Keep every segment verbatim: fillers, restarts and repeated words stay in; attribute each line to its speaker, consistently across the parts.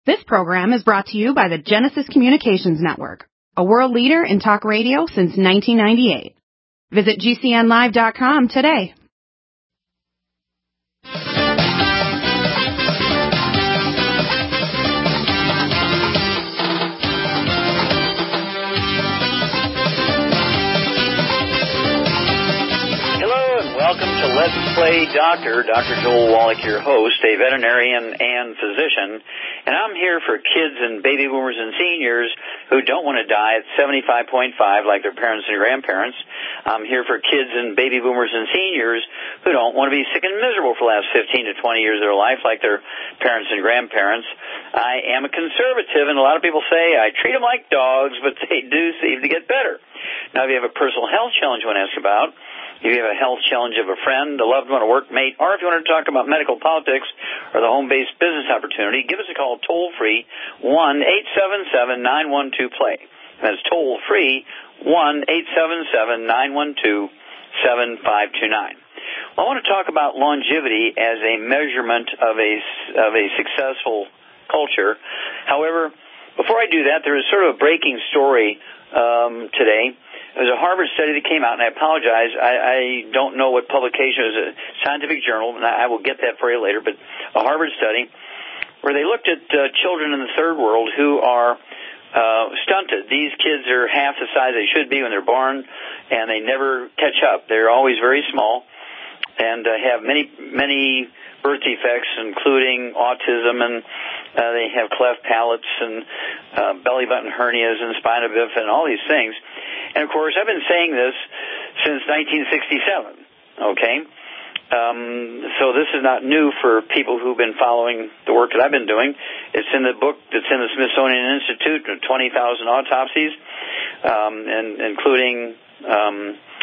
Speaker 1: This program is brought to you by the Genesis Communications Network, a world leader in talk radio since nineteen ninety-eight. Visit G C N live dot com today.
Speaker 2: Welcome to Let's Play Doctor. Doctor Joel Wallach, your host, a veterinarian and physician. And I'm here for kids and baby boomers and seniors who don't want to die at seventy-five point five like their parents and grandparents. I'm here for kids and baby boomers and seniors who don't want to be sick and miserable for the last fifteen to twenty years of their life like their parents and grandparents. I am a conservative, and a lot of people say I treat them like dogs, but they do seem to get better. Now, if you have a personal health challenge you want to ask about, if you have a health challenge of a friend, a loved one, a workmate, or if you want to talk about medical politics or the home-based business opportunity, give us a call toll-free, one eight seven seven, nine one two, play. That's toll-free, one eight seven seven, nine one two, seven five two nine. Well, I want to talk about longevity as a measurement of a, of a successful culture. However, before I do that, there is sort of a breaking story um, today. There's a Harvard study that came out, and I apologize, I, I don't know what publication. It was a scientific journal, and I will get that for you later, but a Harvard study where they looked at uh, children in the third world who are uh, stunted. These kids are half the size they should be when they're born, and they never catch up. They're always very small and uh, have many, many birth defects, including autism, and uh, they have cleft palates and uh, belly button hernias and spina bifida and all these things. And, of course, I've been saying this since nineteen sixty-seven, okay? Um, so this is not new for people who've been following the work that I've been doing. It's in the book that's in the Smithsonian Institute, twenty thousand autopsies, um, and including um,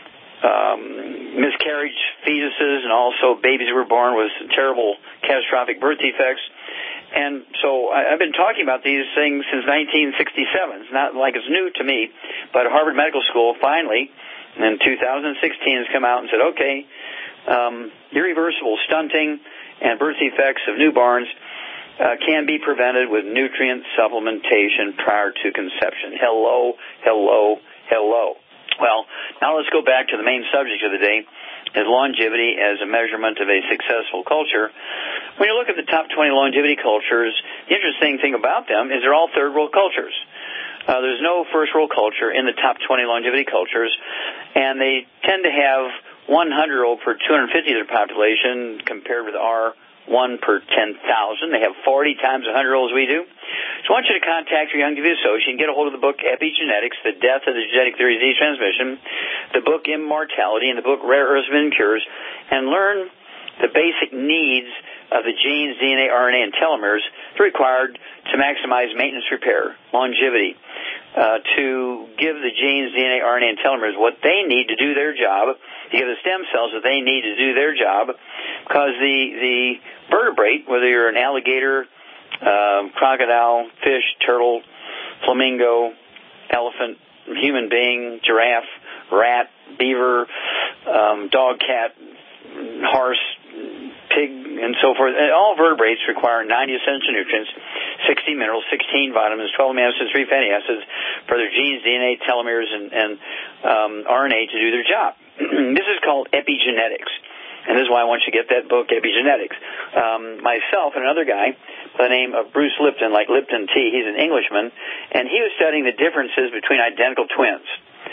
Speaker 2: um, miscarriage fetuses, and also babies who were born with terrible catastrophic birth defects. And so I, I've been talking about these things since nineteen sixty-seven. It's not like it's new to me, but Harvard Medical School finally, in two thousand sixteen, has come out and said, okay, um, irreversible stunting and birth defects of newborns uh, can be prevented with nutrient supplementation prior to conception. Hello, hello, hello. Well, now let's go back to the main subject of the day, is longevity as a measurement of a successful culture. When you look at the top twenty longevity cultures, the interesting thing about them is they're all third world cultures. Uh, there's no first world culture in the top twenty longevity cultures, and they tend to have one hundred per two hundred fifty of their population compared with our one per ten thousand. They have forty times one hundred olds we do. So I want you to contact your Youngevity associate and get a hold of the book Epigenetics, The Death of the Genetic Theory of Disease Transmission, the book Immortality, and the book Rare Earths and Cures, and learn the basic needs of the genes, D N A, R N A, and telomeres that are required to maximize maintenance repair, longevity, uh, to give the genes, D N A, R N A, and telomeres what they need to do their job, to give the stem cells what they need to do their job, because the, the vertebrate, whether you're an alligator, uh, crocodile, fish, turtle, flamingo, elephant, human being, giraffe, rat, beaver, um, dog, cat, horse, pig, and so forth. All vertebrates require ninety essential nutrients, sixty minerals, sixteen vitamins, twelve amino acids, three fatty acids for their genes, D N A, telomeres, and, and um, R N A to do their job. This is called epigenetics, and this is why I want you to get that book, Epigenetics. Um, myself and another guy by the name of Bruce Lipton, like Lipton Tea, he's an Englishman, and he was studying the differences between identical twins.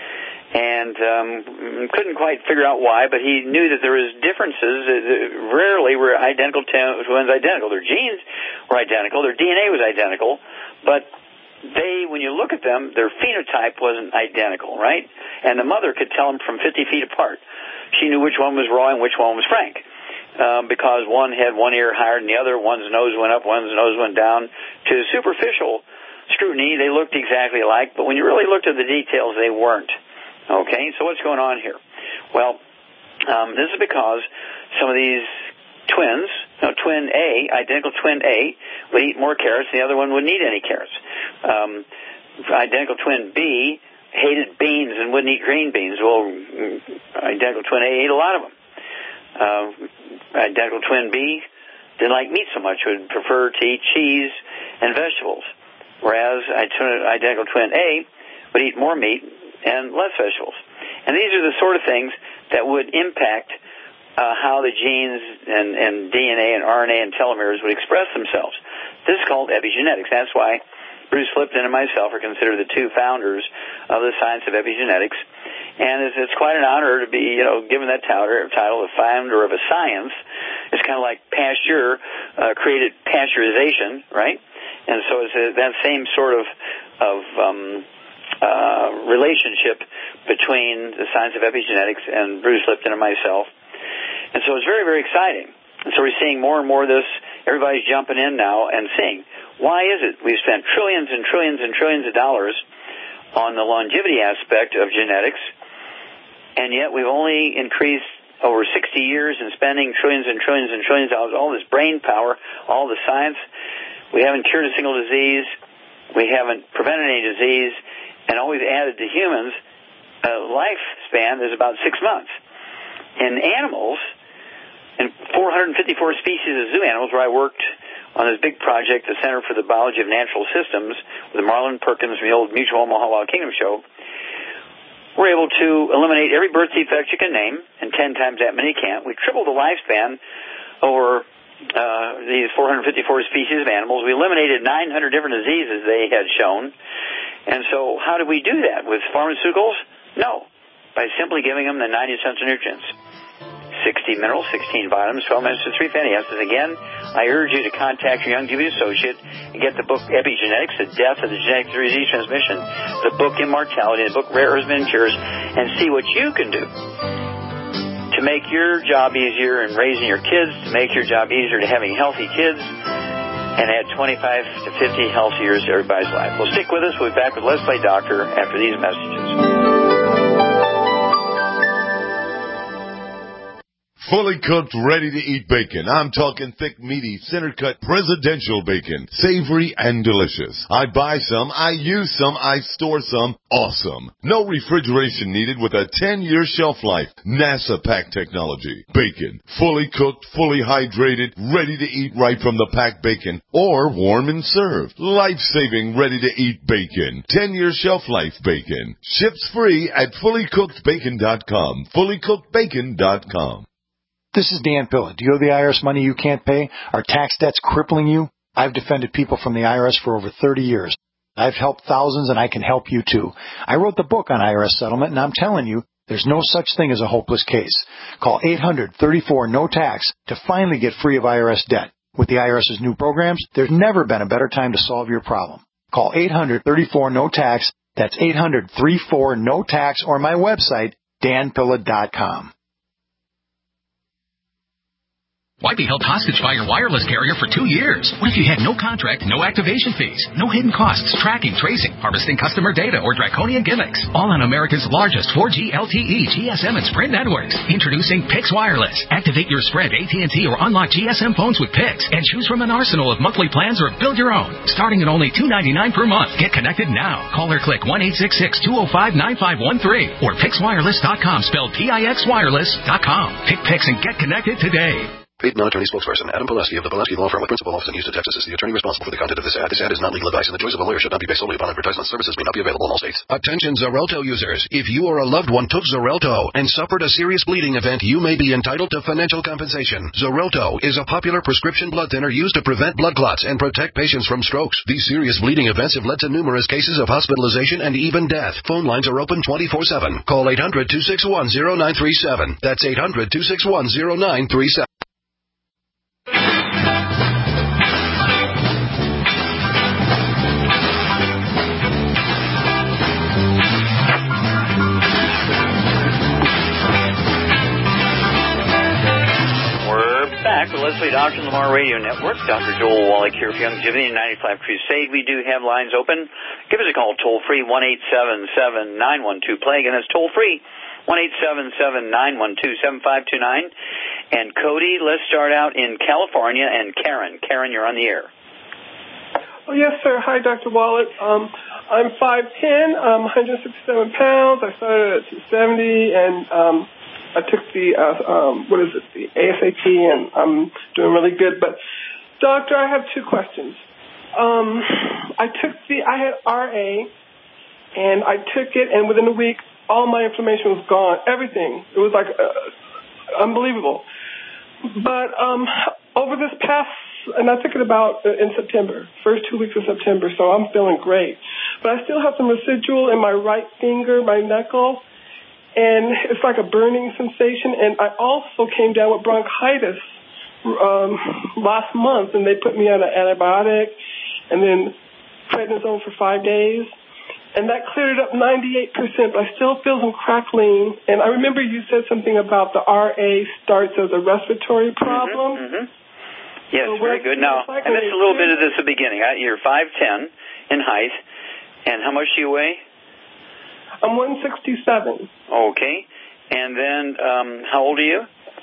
Speaker 2: And um, couldn't quite figure out why, but he knew that there was differences. Rarely were identical twins identical. Their genes were identical, their D N A was identical, but they, when you look at them, their phenotype wasn't identical, right? And the mother could tell them from fifty feet apart. She knew which one was Roy and which one was Frank, um, because one had one ear higher than the other, one's nose went up, one's nose went down. To superficial scrutiny, they looked exactly alike, but when you really looked at the details, they weren't. Okay, so what's going on here? Well, um, this is because some of these twins, you know, twin A, identical twin A, would eat more carrots, the other one wouldn't eat any carrots. Um, identical twin B hated beans and wouldn't eat green beans. Well, identical twin A ate a lot of them. Uh, identical twin B didn't like meat so much, would prefer to eat cheese and vegetables. vegetables, whereas identical twin A would eat more meat and less vegetables. And these are the sort of things that would impact uh, how the genes and, and D N A and R N A and telomeres would express themselves. This is called epigenetics. That's why Bruce Lipton and myself are considered the two founders of the science of epigenetics. And it's, it's quite an honor to be, you know, given that title, title of founder of a science. It's kind of like Pasteur uh, created pasteurization, right? And so it's a, that same sort of of um, uh, relationship between the science of epigenetics and Bruce Lipton and myself. And so it's very, very exciting. And so we're seeing more and more of this. Everybody's jumping in now and seeing, why is it we've spent trillions and trillions and trillions of dollars on the longevity aspect of genetics, and yet we've only increased over sixty years in spending trillions and trillions and trillions of dollars, all this brain power, all the science. We haven't cured a single disease. We haven't prevented any disease. And all we've added to humans, a lifespan is about six months. In animals, in four hundred fifty-four species of zoo animals, where I worked on this big project, the Center for the Biology of Natural Systems, with Marlon Perkins from the old Mutual Omaha Wild Kingdom show, we're able to eliminate every birth defect you can name, and ten times that many can't. We tripled the lifespan over uh, these four hundred fifty-four species of animals. We eliminated nine hundred different diseases they had shown. And so how did we do that? With pharmaceuticals? No. By simply giving them the ninety essential nutrients. sixty minerals, sixteen vitamins, twelve minutes to three fatty acids. Again, I urge you to contact your young duty associate and get the book Epigenetics, The Death of the Genetic Disease Transmission, the book Immortality, the book Rare Earths and Cures, and see what you can do to make your job easier in raising your kids, to make your job easier to having healthy kids, and add twenty-five to fifty healthy years to everybody's life. Well, stick with us. We'll be back with Let's Play Doctor after these messages.
Speaker 3: Fully cooked, ready-to-eat bacon. I'm talking thick, meaty, center-cut, presidential bacon. Savory and delicious. I buy some, I use some, I store some. Awesome. No refrigeration needed with a ten-year shelf life. NASA pack technology. Bacon. Fully cooked, fully hydrated, ready to eat right from the packed bacon. Or warm and served. Life-saving, ready-to-eat bacon. ten-year shelf life bacon. Ships free at fully cooked bacon dot com. fully cooked bacon dot com.
Speaker 4: This is Dan Pilla. Do you owe the I R S money you can't pay? Are tax debts crippling you? I've defended people from the I R S for over thirty years. I've helped thousands, and I can help you too. I wrote the book on I R S settlement, and I'm telling you, there's no such thing as a hopeless case. Call eight hundred, thirty-four, no tax to finally get free of I R S debt. With the IRS's new programs, there's never been a better time to solve your problem. Call eight hundred, thirty-four, no tax. That's eight hundred, thirty-four, no tax, or my website, dan pilla dot com.
Speaker 5: Why be held hostage by your wireless carrier for two years? What if you had no contract, no activation fees, no hidden costs, tracking, tracing, harvesting customer data, or draconian gimmicks? All on America's largest four G L T E, G S M, and Sprint networks. Introducing Pix Wireless. Activate your Sprint, A T and T, or unlock G S M phones with Pix, and choose from an arsenal of monthly plans or build your own. Starting at only two dollars and ninety-nine cents per month. Get connected now. Call or click one eight six six, two oh five, nine five one three or pix wireless dot com, spelled P I X wireless dot com. Pick Pix and get connected today.
Speaker 6: Paid non-attorney spokesperson Adam Pileski of the Pileski Law Firm with principal office in Houston, Texas, is the attorney responsible for the content of this ad. This ad is not legal advice, and the choice of a lawyer should not be based solely upon advertisement. Services may not be available in all states. Attention Xarelto users. If you or a loved one took Xarelto and suffered a serious bleeding event, you may be entitled to financial compensation. Xarelto is a popular prescription blood thinner used to prevent blood clots and protect patients from strokes. These serious bleeding events have led to numerous cases of hospitalization and even death. Phone lines are open twenty-four seven. Call eight hundred, two six one, zero nine three seven. That's eight hundred, two six one, zero nine three seven.
Speaker 2: Back with Leslie Doctor on the Lamar Radio Network. Doctor Joel Wallach here for Youngevity and ninety-five Crusade. We do have lines open. Give us a call toll free, one eight seven seven, nine one two, plague, and that's toll free, one eight seven seven, nine one two, seven five two nine. And Cody, let's start out in California, and Karen. Karen, you're on the air.
Speaker 7: Oh, yes, sir. Hi, Doctor Wallach. Um, I'm five ten, um, one hundred sixty-seven pounds. I started at two seventy, and um, I took the, uh, um, what is it, the A S A P, and I'm doing really good. But, Doctor, I have two questions. um, I took the, I had R A, and I took it, and within a week, all my inflammation was gone. Everything. It was like uh, unbelievable. But um, over this past, and I took it about uh, in September, first two weeks of September, so I'm feeling great. But I still have some residual in my right finger, my knuckle, and it's like a burning sensation. And I also came down with bronchitis um, last month, and they put me on an antibiotic and then prednisone for five days. And that cleared it up ninety-eight percent, but I still feel some crackling. And I remember you said something about the R A starts as a respiratory problem.
Speaker 2: Mm-hmm, mm-hmm. Yes,
Speaker 7: so
Speaker 2: very good. Now, I missed a little bit of this at the beginning. You're five ten in height, and how much do you weigh?
Speaker 7: I'm one sixty-seven.
Speaker 2: Okay. And then um, how old are you?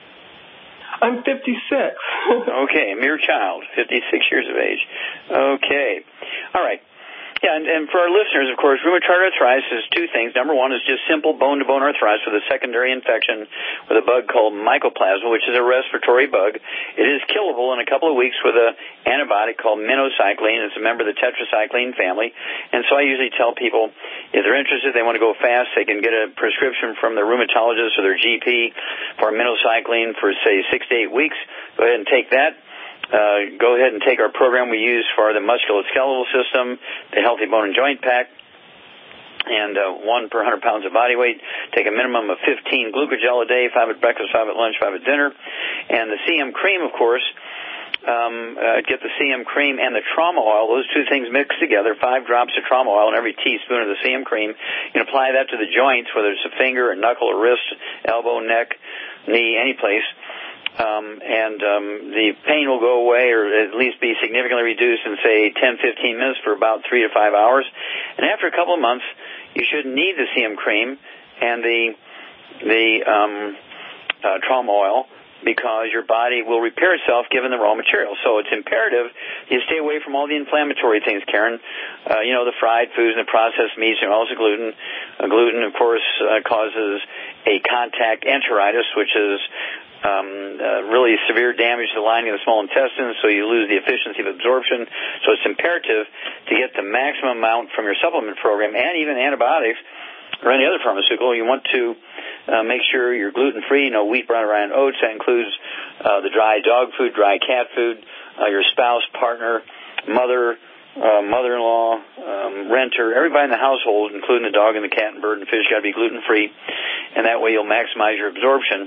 Speaker 7: I'm fifty-six.
Speaker 2: Okay, a mere child, fifty-six years of age. Okay. All right. Yeah, and, and for our listeners, of course, rheumatoid arthritis is two things. Number one is just simple bone-to-bone arthritis with a secondary infection with a bug called mycoplasma, which is a respiratory bug. It is killable in a couple of weeks with an antibiotic called minocycline. It's a member of the tetracycline family. And so I usually tell people if they're interested, they want to go fast, they can get a prescription from their rheumatologist or their G P for minocycline for, say, six to eight weeks. Go ahead and take that. Uh, go ahead and take our program we use for the musculoskeletal system, the Healthy Bone and Joint Pack, and uh, one per one hundred pounds of body weight. Take a minimum of fifteen glucogel a day, five at breakfast, five at lunch, five at dinner. And the C M cream, of course, um, uh, get the C M cream and the trauma oil, those two things mixed together, five drops of trauma oil in every teaspoon of the C M cream. You can apply that to the joints, whether it's a finger, a knuckle, a wrist, elbow, neck, knee, any place. Um, and um, the pain will go away or at least be significantly reduced in, say, ten, fifteen minutes for about three to five hours. And after a couple of months, you shouldn't need the C M cream and the the um, uh, trauma oil because your body will repair itself given the raw material. So it's imperative you stay away from all the inflammatory things, Karen. Uh, you know, the fried foods and the processed meats and also gluten. Uh, gluten, of course, uh, causes a contact enteritis, which is Um, uh, really severe damage to the lining of the small intestine, so you lose the efficiency of absorption. So it's imperative to get the maximum amount from your supplement program and even antibiotics or any other pharmaceutical. You want to uh, make sure you're gluten-free, no wheat, brown, rye, and oats. That includes uh, the dry dog food, dry cat food, uh, your spouse, partner, mother, uh, mother-in-law, um, renter, everybody in the household, including the dog and the cat and bird and fish, got to be gluten-free, and that way you'll maximize your absorption.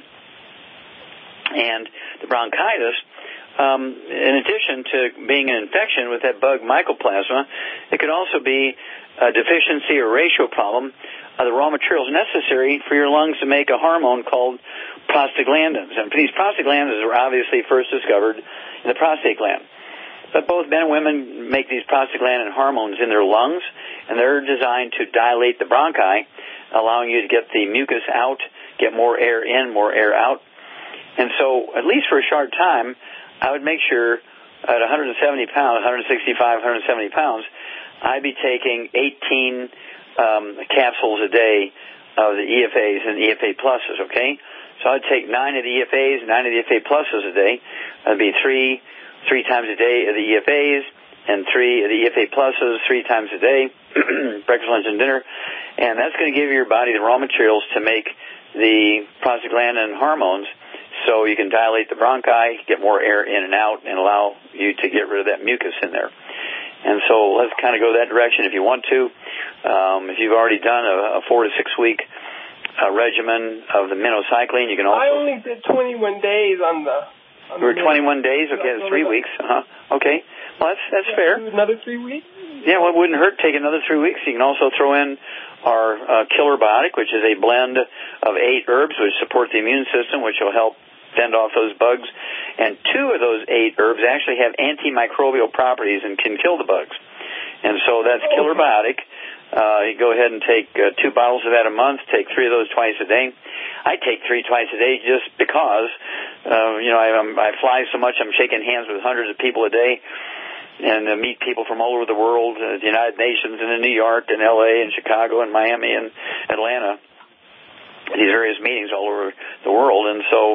Speaker 2: And the bronchitis, um, in addition to being an infection with that bug mycoplasma, it could also be a deficiency or ratio problem of the raw materials necessary for your lungs to make a hormone called prostaglandins. And these prostaglandins were obviously first discovered in the prostate gland. But both men and women make these prostaglandin hormones in their lungs, and they're designed to dilate the bronchi, allowing you to get the mucus out, get more air in, more air out. And so, at least for a short time, I would make sure at one hundred seventy pounds, one sixty-five, one seventy pounds, I'd be taking eighteen um, capsules a day of the E F As and E F A pluses, okay? So I'd take nine of the E F As, nine of the E F A pluses a day. That'd be three, three times a day of the E F As, and three of the E F A pluses three times a day, breakfast, lunch, and dinner. And that's going to give your body the raw materials to make the prostaglandin hormones, so you can dilate the bronchi, get more air in and out, and allow you to get rid of that mucus in there. And so let's kind of go that direction if you want to. Um, if you've already done a, a four to six week uh, regimen of the minocycline, you can also...
Speaker 7: I only did twenty-one days on the... On
Speaker 2: you were twenty-one days? Okay, that's three weeks. Uh-huh. Okay. Well, that's, that's fair.
Speaker 7: Another three weeks?
Speaker 2: Yeah, well, it wouldn't hurt to take another three weeks. You can also throw in our uh, Killer Biotic, which is a blend of eight herbs which support the immune system, which will help fend off those bugs. And two of those eight herbs actually have antimicrobial properties and can kill the bugs. And so that's oh, Killer Biotic. Uh, you go ahead and take uh, two bottles of that a month, take three of those twice a day. I take three twice a day just because, uh, you know, I, I'm, I fly so much, I'm shaking hands with hundreds of people a day and uh, meet people from all over the world, uh, the United Nations and in New York and L A and Chicago and Miami and Atlanta, these various meetings all over the world. And so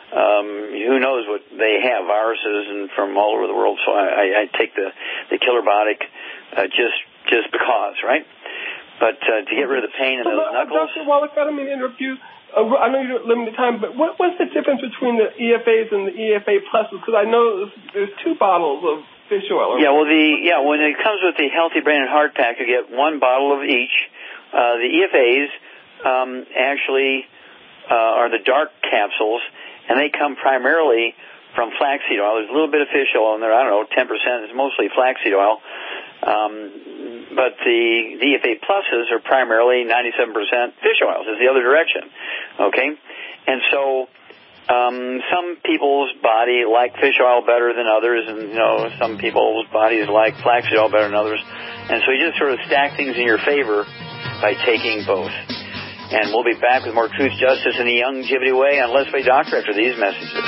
Speaker 2: um, who knows what they have, viruses and from all over the world. So I, I, I take the, the Killerbiotic uh, just just because, right? But uh, to get rid of the pain in
Speaker 7: so,
Speaker 2: those
Speaker 7: uh,
Speaker 2: knuckles.
Speaker 7: Doctor Wallach, I don't mean to interrupt you. Uh, I know you're limited time, but what, what's the difference between the E F As and the E F A pluses? Because I know there's two bottles of fish oil.
Speaker 2: Yeah, well, the yeah when it comes with the Healthy Brain and Heart Pack, you get one bottle of each. Uh, the E F As um, actually uh, are the dark capsules, and they come primarily from flaxseed oil. There's a little bit of fish oil in there. I don't know, ten percent is mostly flaxseed oil. Um, but the, the E F A pluses are primarily ninety-seven percent fish oils. It's the other direction, okay? And so um, some people's body like fish oil better than others, and, you know, some people's bodies like flaxseed oil better than others. And so you just sort of stack things in your favor by taking both. And we'll be back with more Truth, Justice, and the Youngevity Way on Let's Play Doctor after these messages.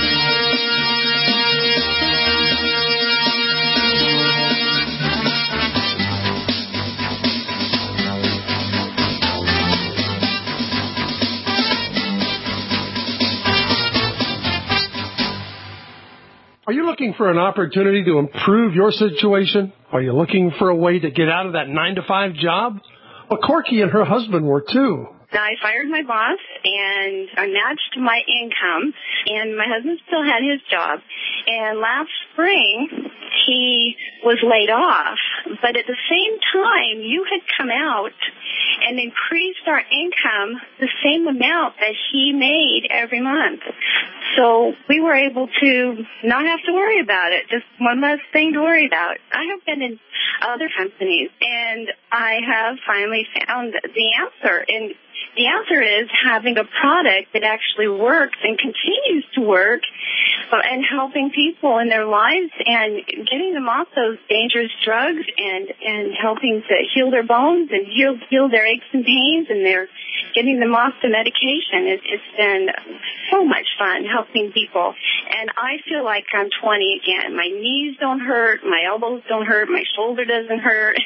Speaker 8: Are you looking for an opportunity to improve your situation? Are you looking for a way to get out of that nine to five job? Well, Corky and her husband were too.
Speaker 9: I fired my boss, and I matched my income, and my husband still had his job. And last spring, he was laid off. But at the same time, you had come out and increased our income the same amount that he made every month. So we were able to not have to worry about it, just one less thing to worry about. I have been in other companies, and I have finally found the answer. And the answer is having a product that actually works and continues to work and helping people in their lives and getting them off those dangerous drugs and, and helping to heal their bones and heal, heal their aches and pains, and they're getting them off the medication. It, it's been so much fun helping people. And I feel like I'm twenty again. My knees don't hurt. My elbows don't hurt. My shoulder doesn't hurt.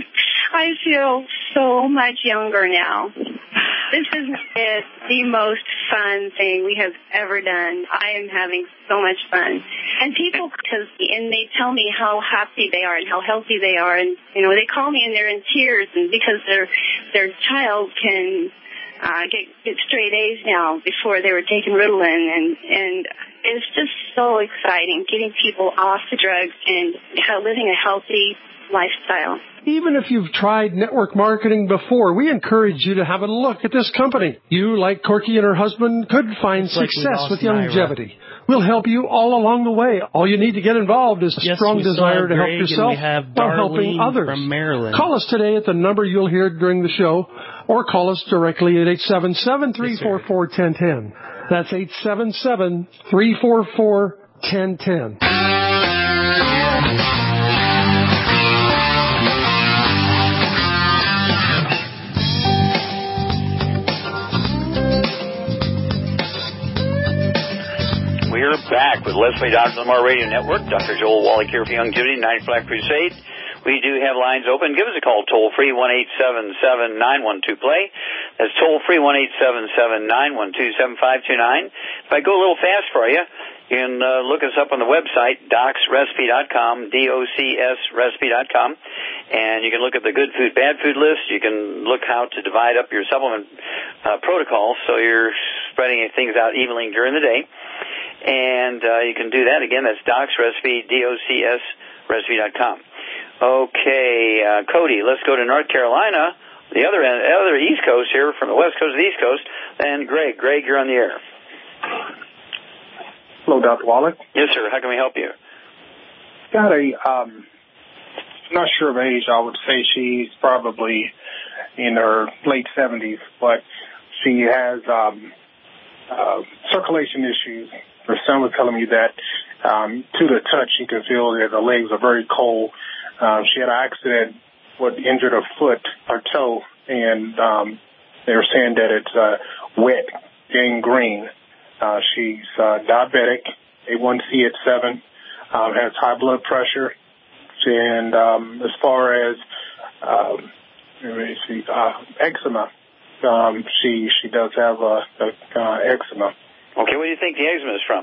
Speaker 9: I feel so much younger now. This is the most fun thing we have ever done. I am having so much fun. And people, because, and they tell me how happy they are and how healthy they are. And, you know, they call me and they're in tears, and because their their child can uh, get, get straight A's now before they were taking Ritalin. And, and it's just so exciting getting people off the drugs and how living a healthy lifestyle.
Speaker 8: Even if you've tried network marketing before, we encourage you to have a look at this company. You, like Corky and her husband, could find
Speaker 10: It's like
Speaker 8: success with Youngevity. We'll help you all along the way. All you need to get involved is a
Speaker 10: yes,
Speaker 8: strong desire to help
Speaker 10: Greg,
Speaker 8: yourself
Speaker 10: and we have
Speaker 8: while helping others.
Speaker 10: From Maryland.
Speaker 8: Call us today at the number you'll hear during the show, or call us directly at eight seven seven, three four four, one zero one zero. That's eight seven seven, three four four, one zero one zero.
Speaker 2: We're back with Let's Play Doctor Lamar Radio Network. Doctor Joel Wallach here for Youngevity, ninety Black Crusade. We do have lines open. Give us a call toll-free, one eight seven seven, nine one two, play. That's toll-free, one eight seven seven, nine one two, seven five two nine. If I go a little fast for you, you can uh, look us up on the website, docs recipe dot com, D O C S recipe dot com. And you can look at the good food, bad food list. You can look how to divide up your supplement uh, protocol so you're spreading things out evenly during the day. And uh, you can do that. Again, that's Doc's Recipe, D O C S recipe dot com. Okay, uh, Cody, let's go to North Carolina, the other end, other East Coast here, from the West Coast to the East Coast. And Greg, Greg, you're on the air.
Speaker 11: Hello, Doctor Wallach.
Speaker 2: Yes, sir. How can we help you?
Speaker 11: Got a, um, not sure of age. I would say she's probably in her late seventies, but she has um, uh, circulation issues. Her son was telling me that um, to the touch, you can feel that her legs are very cold. Um, she had an accident, what injured her foot, her toe, and um, they were saying that it's uh, wet, gangrene. Uh, she's uh, diabetic, A one C at seven, um, has high blood pressure, and um, as far as um, let me see, uh, eczema, um, she she does have uh, uh, eczema.
Speaker 2: Okay, what do you think the eczema is from?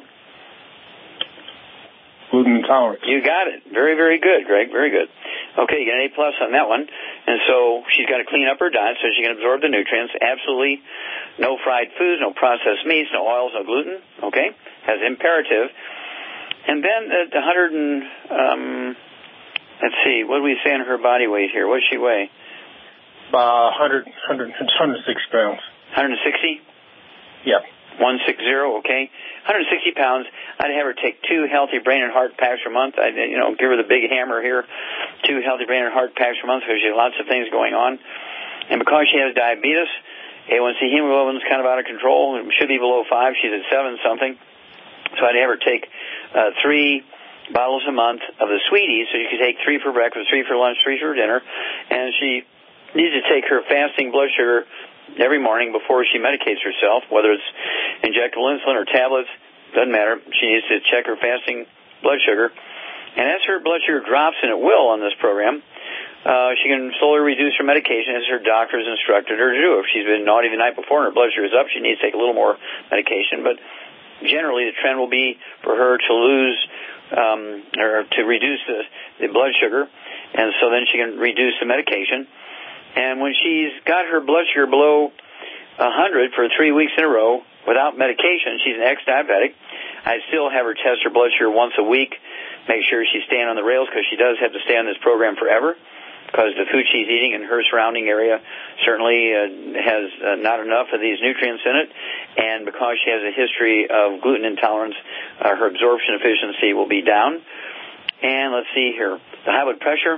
Speaker 11: Gluten intolerance.
Speaker 2: You got it. Very, very good, Greg. Very good. Okay, you got an A plus on that one. And so she's got to clean up her diet so she can absorb the nutrients. Absolutely no fried foods, no processed meats, no oils, no gluten. Okay, as imperative. And then at one hundred and, um, let's see, what do we say on her body weight here? What does she weigh?
Speaker 11: Uh, one hundred, one hundred, one hundred six pounds.
Speaker 2: one hundred sixty?
Speaker 11: Yeah.
Speaker 2: one sixty, okay. one hundred sixty pounds. I'd have her take two healthy brain and heart packs per month. I'd, you know, give her the big hammer here, two healthy brain and heart packs per month because she has lots of things going on. And because she has diabetes, A one C hemoglobin is kind of out of control. It should be below five. She's at seven something. So I'd have her take uh, three bottles a month of the sweeties. So you could take three for breakfast, three for lunch, three for dinner. And she needs to take her fasting blood sugar every morning before she medicates herself, whether it's injectable insulin or tablets, doesn't matter. She needs to check her fasting blood sugar. And as her blood sugar drops, and it will on this program, uh, she can slowly reduce her medication as her doctor has instructed her to do. If she's been naughty the night before and her blood sugar is up, she needs to take a little more medication. But generally the trend will be for her to lose um, or to reduce the, the blood sugar, and so then she can reduce the medication. And when she's got her blood sugar below one hundred for three weeks in a row without medication, she's an ex-diabetic. I still have her test her blood sugar once a week, make sure she's staying on the rails because she does have to stay on this program forever because the food she's eating in her surrounding area certainly uh, has uh, not enough of these nutrients in it. And because she has a history of gluten intolerance, uh, her absorption efficiency will be down. And let's see here. The high blood pressure,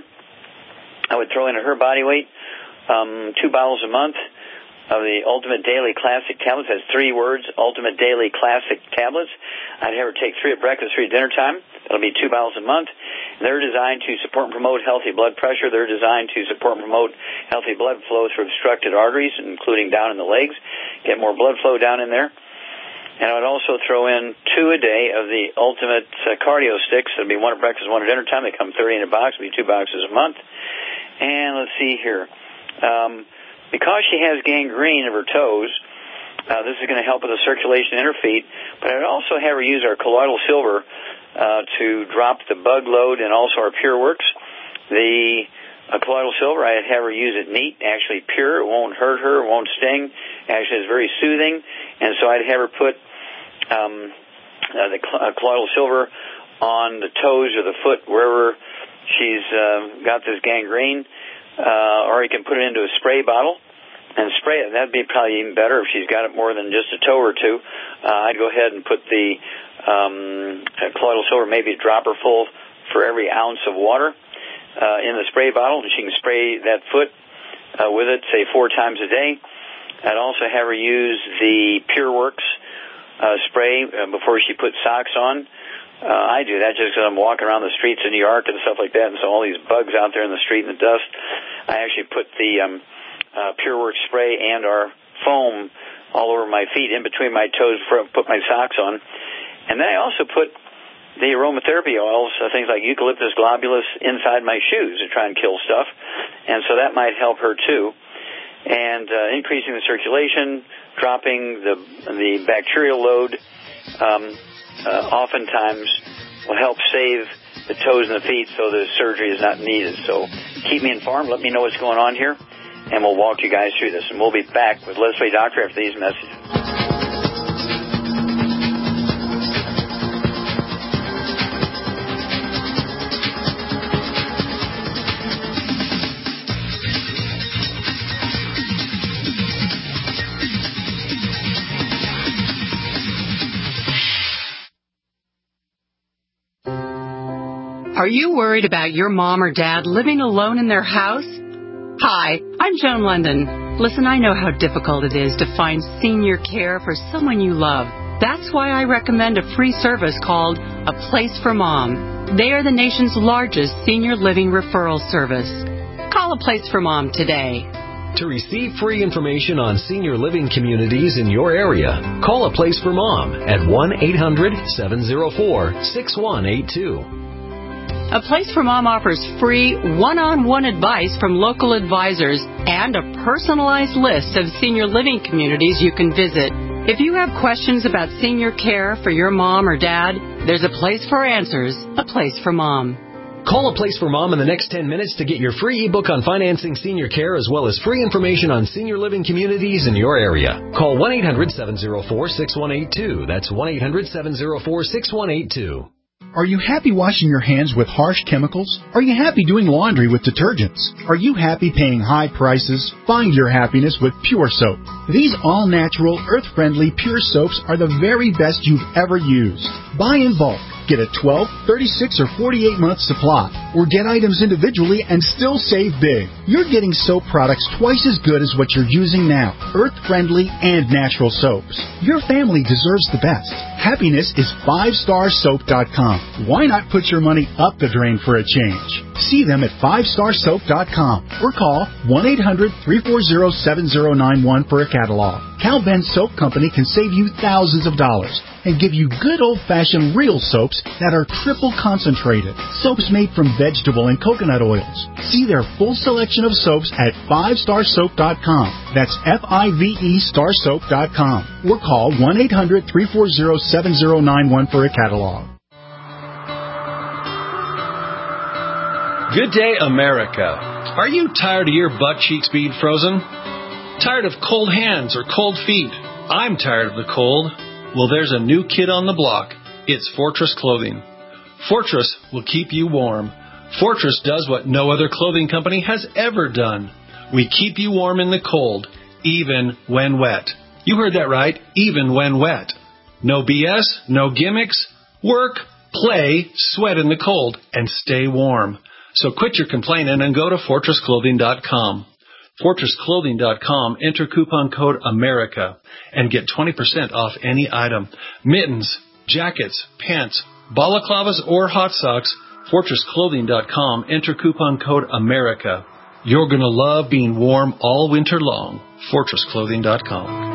Speaker 2: I would throw in at her body weight. Um, two bottles a month of the Ultimate Daily Classic Tablets. Has three words, Ultimate Daily Classic Tablets. I'd have her take three at breakfast, three at dinner time. That'll be two bottles a month. They're designed to support and promote healthy blood pressure. They're designed to support and promote healthy blood flow through obstructed arteries, including down in the legs. Get more blood flow down in there. And I would also throw in two a day of the Ultimate uh, Cardio Sticks. That'll be one at breakfast, one at dinner time. They come thirty in a box. It'll be two boxes a month. And let's see here. Um, because she has gangrene of her toes, uh, this is going to help with the circulation in her feet. But I'd also have her use our colloidal silver uh, to drop the bug load and also our PureWorks. The uh, colloidal silver, I'd have her use it neat, actually pure. It won't hurt her. It won't sting. Actually, it's very soothing. And so I'd have her put um, uh, the cl- uh, colloidal silver on the toes or the foot, wherever she's uh, got this gangrene. Uh, or you can put it into a spray bottle and spray it. That'd be probably even better if she's got it more than just a toe or two. Uh, I'd go ahead and put the um, colloidal silver, maybe a dropper full for every ounce of water uh, in the spray bottle, and she can spray that foot uh, with it, say, four times a day. I'd also have her use the PureWorks uh, spray uh, before she puts socks on. Uh, I do that just because I'm walking around the streets of New York and stuff like that, and so all these bugs out there in the street and the dust, I actually put the um, uh, PureWorks spray and our foam all over my feet, in between my toes, before I put my socks on. And then I also put the aromatherapy oils, uh, things like eucalyptus globulus, inside my shoes to try and kill stuff, and so that might help her too. And uh, increasing the circulation, dropping the the bacterial load, um, Uh, oftentimes will help save the toes and the feet so the surgery is not needed. So keep me informed. Let me know what's going on here, and we'll walk you guys through this. And we'll be back with Leslie Doctor after these messages.
Speaker 1: Are you worried about your mom or dad living alone in their house? Hi, I'm Joan London. Listen, I know how difficult it is to find senior care for someone you love. That's why I recommend a free service called A Place for Mom. They are the nation's largest senior living referral service. Call A Place for Mom today.
Speaker 10: To receive free information on senior living communities in your area, call A Place for Mom at one eight hundred seven oh four six one eight two.
Speaker 1: A Place for Mom offers free one-on-one advice from local advisors and a personalized list of senior living communities you can visit. If you have questions about senior care for your mom or dad, there's a place for answers, a place for mom.
Speaker 10: Call A Place for Mom in the next ten minutes to get your free ebook on financing senior care as well as free information on senior living communities in your area. Call one eight hundred seven oh four six one eight two. That's one eight hundred seven oh four six one eight two.
Speaker 12: Are you happy washing your hands with harsh chemicals? Are you happy doing laundry with detergents? Are you happy paying high prices? Find your happiness with Pure Soap. These all-natural, earth-friendly Pure Soaps are the very best you've ever used. Buy in bulk. Get a twelve, thirty-six, or forty-eight month supply. Or get items individually and still save big. You're getting soap products twice as good as what you're using now. Earth-friendly and natural soaps. Your family deserves the best. Happiness is five star soap dot com. Why not put your money up the drain for a change? See them at five star soap dot com or call one eight hundred three four zero seven zero nine one for a catalog. Cal Ben Soap Company can save you thousands of dollars and give you good old-fashioned real soaps that are triple concentrated. Soaps made from vegetable and coconut oils. See their full selection of soaps at five star soap dot com. That's F I V E star soap dot com. Or call one eight hundred three four zero seven zero nine one for a catalog.
Speaker 13: Good day, America. Are you tired of your butt cheeks being frozen? Tired of cold hands or cold feet? I'm tired of the cold. Well, there's a new kid on the block. It's Fortress Clothing. Fortress will keep you warm. Fortress does what no other clothing company has ever done. We keep you warm in the cold, even when wet. You heard that right, even when wet. No B S, no gimmicks. Work, play, sweat in the cold, and stay warm. So quit your complaining and go to fortress clothing dot com. fortress clothing dot com, enter coupon code AMERICA and get twenty percent off any item. Mittens, jackets, pants, balaclavas, or hot socks, fortress clothing dot com, enter coupon code AMERICA. You're going to love being warm all winter long. fortress clothing dot com.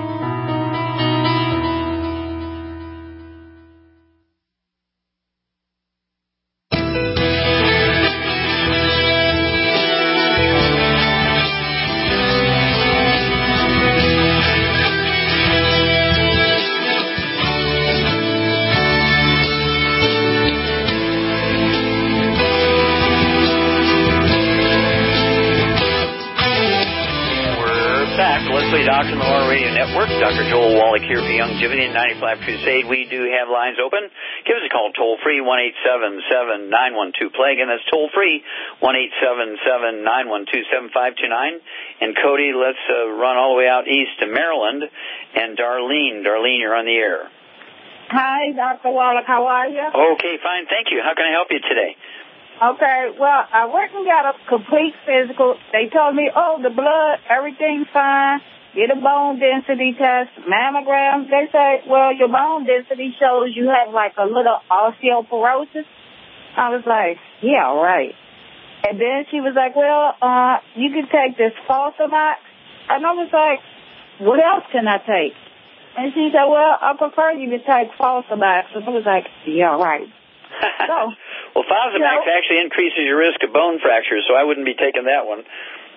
Speaker 2: Doctor on the Law Radio Network. Doctor Joel Wallach here for Youngevity and ninety-five Crusade. We do have lines open. Give us a call toll-free, one eight seven seven, nine one two, plague. And that's toll-free, one eight seven seven, nine one two, seven five two nine. And Cody, let's uh, run all the way out east to Maryland. And Darlene. Darlene, you're on the air.
Speaker 14: Hi, Doctor Wallach. How are you?
Speaker 2: Okay, fine. Thank you. How can I help you today?
Speaker 14: Okay, well, I went and got a complete physical. They told me, oh, the blood, everything's fine. Get a bone density test, mammogram. They say, well, your bone density shows you have like a little osteoporosis. I was like, yeah, right. And then she was like, well, uh, you can take this Fosamax. And I was like, what else can I take? And she said, well, I prefer you to take Fosamax. And I was like, yeah, right. So,
Speaker 2: well, Fosamax you know, actually increases your risk of bone fractures, so I wouldn't be taking that one.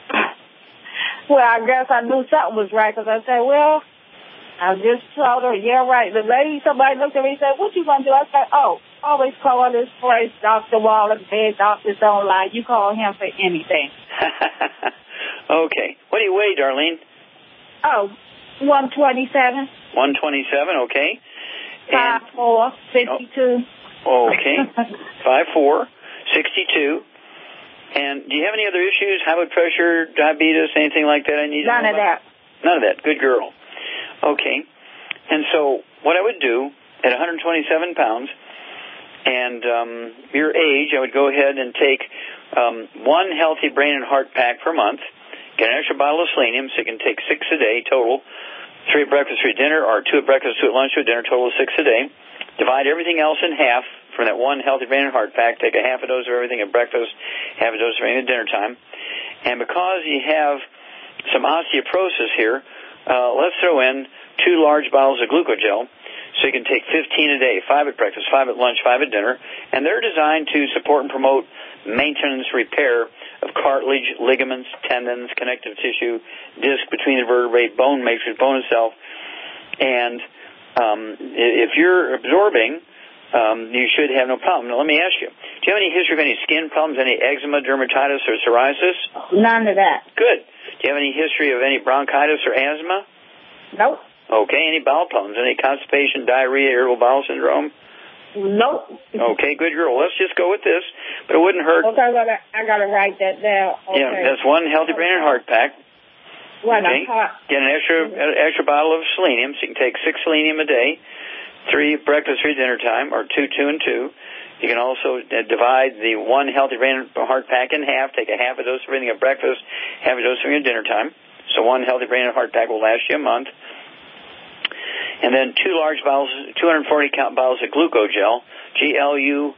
Speaker 14: Well, I guess I knew something was right because I said, well, I just told her, yeah, right. The lady, somebody looked at me and said, what you going to do? I said, oh, always call this place Doctor Wallach, head doctors online. You call him for anything.
Speaker 2: Okay. What do you weigh, Darlene?
Speaker 14: Oh, one twenty-seven.
Speaker 2: one twenty-seven, okay.
Speaker 14: five four, sixty-two.
Speaker 2: Oh, okay. five four, sixty-two. And do you have any other issues, high blood pressure, diabetes, anything like that I need to know about?
Speaker 14: None of that.
Speaker 2: None of that. Good girl. Okay. And so what I would do at one hundred twenty-seven pounds and um, your age, I would go ahead and take um, one healthy brain and heart pack per month, get an extra bottle of selenium so you can take six a day total, three at breakfast, three at dinner, or two at breakfast, two at lunch, two at dinner, total of six a day. Divide everything else in half from that one healthy brain and heart pack. Take a half a dose of everything at breakfast, half a dose of everything at dinner time. And because you have some osteoporosis here, uh, let's throw in two large bottles of glucogel. So you can take fifteen a day, five at breakfast, five at lunch, five at dinner. And they're designed to support and promote maintenance, repair of cartilage, ligaments, tendons, connective tissue, disc between the vertebrae, bone matrix, bone itself. And um, if you're absorbing, um, you should have no problem. Now, let me ask you, do you have any history of any skin problems, any eczema, dermatitis, or psoriasis?
Speaker 14: None of that.
Speaker 2: Good. Do you have any history of any bronchitis or asthma?
Speaker 14: Nope.
Speaker 2: Okay. Any bowel problems, any constipation, diarrhea, irritable bowel syndrome?
Speaker 14: Nope.
Speaker 2: Okay, good girl. Let's just go with this, but it wouldn't hurt.
Speaker 14: Okay, I gotta, I gotta write that down. Okay.
Speaker 2: Yeah, that's one healthy brain and heart pack.
Speaker 14: What
Speaker 2: okay.
Speaker 14: a heart.
Speaker 2: Get an extra an extra bottle of selenium, so you can take six selenium a day, three breakfast, three dinner time, or two, two, and two. You can also uh, divide the one healthy brain and heart pack in half. Take a half a dose of everything at breakfast, half a dose of your dinner time. So one healthy brain and heart pack will last you a month. And then two large bottles, two hundred forty count bottles of Glucogel, G L U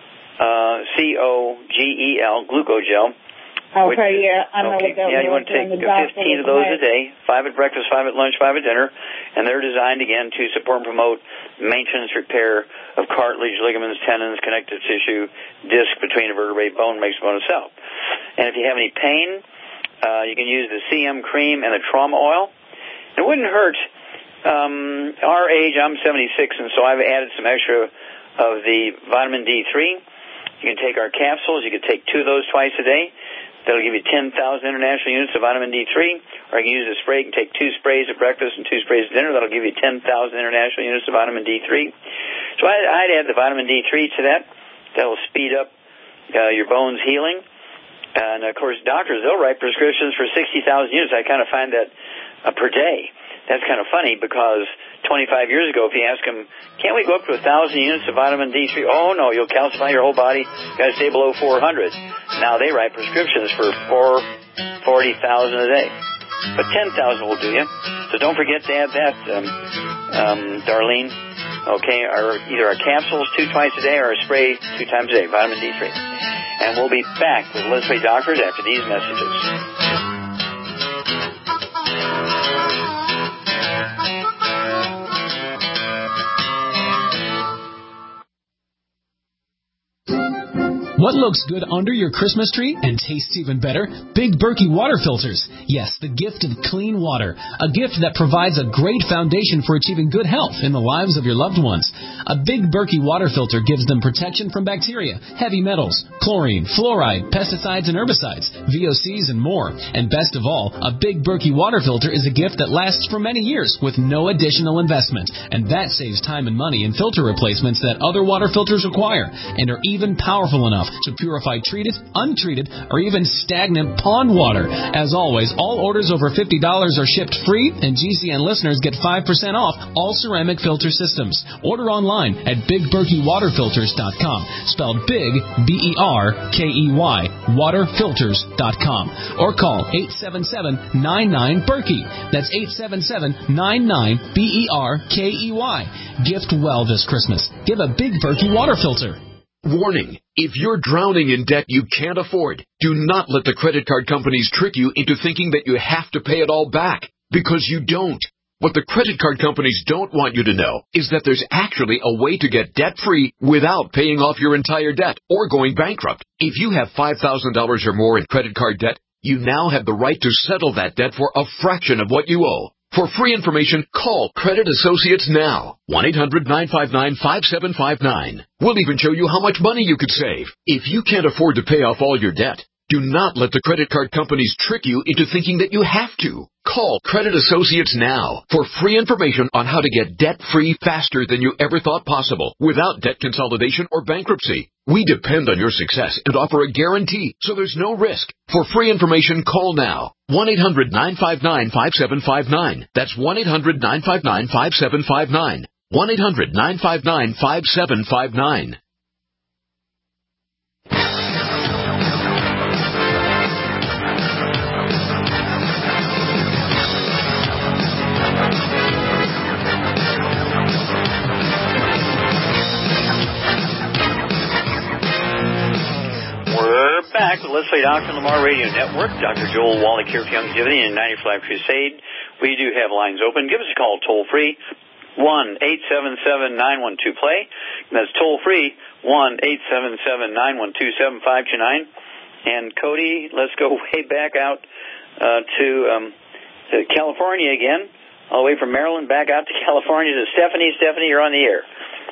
Speaker 2: C O G E L, Glucogel.
Speaker 14: Okay,
Speaker 2: which,
Speaker 14: yeah, I know
Speaker 2: okay,
Speaker 14: what that
Speaker 2: yeah, you want to take fifteen of those a day, five at breakfast, five at lunch, five at dinner, and they're designed, again, to support and promote maintenance, repair of cartilage, ligaments, tendons, connective tissue, disc between a vertebrae, bone makes bone itself. And if you have any pain, uh, you can use the C M cream and the trauma oil. It wouldn't hurt. Um, our age, I'm seventy-six, and so I've added some extra of the vitamin D three. You can take our capsules. You can take two of those twice a day. That'll give you ten thousand international units of vitamin D three. Or you can use a spray. You can take two sprays at breakfast and two sprays at dinner. That'll give you ten thousand international units of vitamin D three. So I'd, I'd add the vitamin D three to that. That'll speed up uh, your bones healing. And, of course, doctors, they'll write prescriptions for sixty thousand units. I kind of find that uh, per day. That's kind of funny because twenty-five years ago, if you ask them, can't we go up to one thousand units of vitamin D three? Oh, no, you'll calcify your whole body. You've got to stay below four hundred. Now they write prescriptions for four hundred forty thousand a day. But ten thousand will do you. So don't forget to add that, um, um, Darlene. Okay, our, either our capsules two twice a day or a spray two times a day, vitamin D three. And we'll be back with Let's Play Doctors after these messages.
Speaker 15: What looks good under your Christmas tree and tastes even better? Big Berkey water filters. Yes, the gift of clean water. A gift that provides a great foundation for achieving good health in the lives of your loved ones. A Big Berkey water filter gives them protection from bacteria, heavy metals, chlorine, fluoride, pesticides and herbicides, V O Cs and more. And best of all, a Big Berkey water filter is a gift that lasts for many years with no additional investment. And that saves time and money in filter replacements that other water filters require and are even powerful enough to purify treated, untreated, or even stagnant pond water. As always, all orders over fifty dollars are shipped free, and G C N listeners get five percent off all ceramic filter systems. Order online at big berkey water filters dot com, spelled big, B E R K E Y, water filters dot com, or call eight seven seven, nine nine, Berkey. That's eight seven seven, nine nine, B E R K E Y. Gift well this Christmas. Give a Big Berkey water filter.
Speaker 6: Warning, if you're drowning in debt you can't afford, do not let the credit card companies trick you into thinking that you have to pay it all back, because you don't. What the credit card companies don't want you to know is that there's actually a way to get debt-free without paying off your entire debt or going bankrupt. If you have five thousand dollars or more in credit card debt, you now have the right to settle that debt for a fraction of what you owe. For free information, call Credit Associates now. one eight hundred, nine five nine, five seven five nine. We'll even show you how much money you could save. If you can't afford to pay off all your debt, do not let the credit card companies trick you into thinking that you have to. Call Credit Associates now for free information on how to get debt-free faster than you ever thought possible without debt consolidation or bankruptcy. We depend on your success and offer a guarantee, so there's no risk. For free information, call now. one eight hundred, nine five nine, five seven five nine. That's one eight hundred, nine five nine, five seven five nine. one eight hundred, nine five nine, five seven five nine.
Speaker 2: We're back with Let's Play Doctor Lamar Radio Network. Doctor Joel Wallach here for Longevity and ninety for Life Crusade. We do have lines open. Give us a call toll free, one eight seven seven, nine one two, play. That's toll free, one eight seven seven, nine one two, seven five two nine. And Cody, let's go way back out uh, to, um, to California again all the way from Maryland back out to California to Stephanie. Stephanie, you're on the air.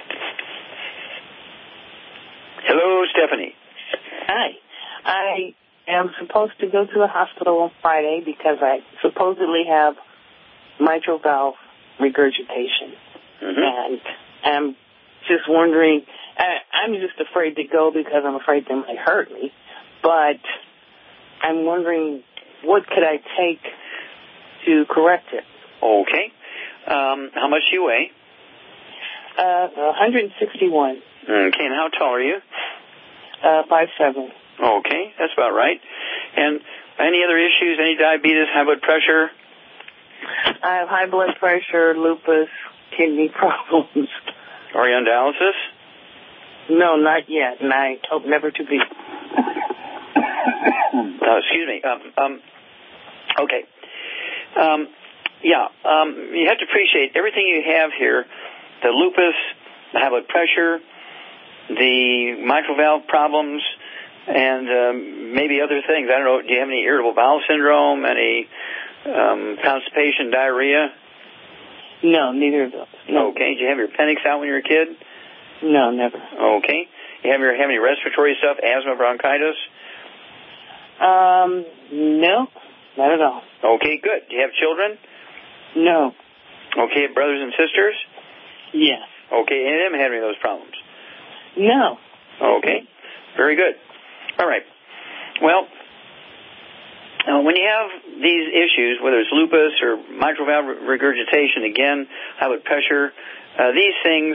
Speaker 2: Hello, Stephanie.
Speaker 16: Hi. I am supposed to go to the hospital on Friday because I supposedly have mitral valve regurgitation. Mm-hmm. And I'm just wondering, I, I'm just afraid to go because I'm afraid they might hurt me. But I'm wondering, what could I take to correct it?
Speaker 2: Okay. Um, how much do you weigh?
Speaker 16: Uh, one hundred sixty-one.
Speaker 2: Okay, and how tall are you?
Speaker 16: Uh, five seven.
Speaker 2: Okay, that's about right. And any other issues, any diabetes, high blood pressure?
Speaker 16: I have high blood pressure, lupus, kidney problems.
Speaker 2: Are you on dialysis?
Speaker 16: No, not yet, and I hope never to be.
Speaker 2: uh, excuse me. Um, um, okay. Um, yeah, um, you have to appreciate everything you have here, the lupus, the high blood pressure, the mitral valve problems, and um, maybe other things. I don't know, do you have any irritable bowel syndrome, any um, constipation, diarrhea?
Speaker 16: No, neither of those. No.
Speaker 2: Okay. Did you have your appendix out when you were a kid?
Speaker 16: No, never.
Speaker 2: Okay. You have, your, have any respiratory stuff, asthma, bronchitis?
Speaker 16: Um, no, not at all.
Speaker 2: Okay, good. Do you have children?
Speaker 16: No.
Speaker 2: Okay, brothers and sisters?
Speaker 16: Yes.
Speaker 2: Okay, any of them have any of those problems?
Speaker 16: No.
Speaker 2: Okay, very good. All right. Well, uh, when you have these issues, whether it's lupus or mitral valve regurgitation, again, high blood pressure, uh, these things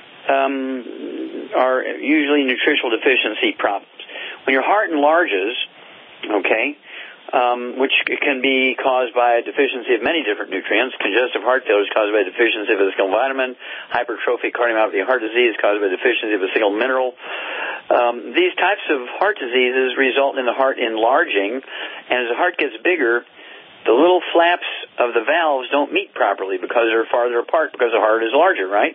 Speaker 2: um, are usually nutritional deficiency problems. When your heart enlarges, okay, um, which can be caused by a deficiency of many different nutrients. Congestive heart failure is caused by a deficiency of a single vitamin. Hypertrophic cardiomyopathy heart disease is caused by a deficiency of a single mineral. Um, these types of heart diseases result in the heart enlarging, and as the heart gets bigger, the little flaps of the valves don't meet properly because they're farther apart because the heart is larger, right?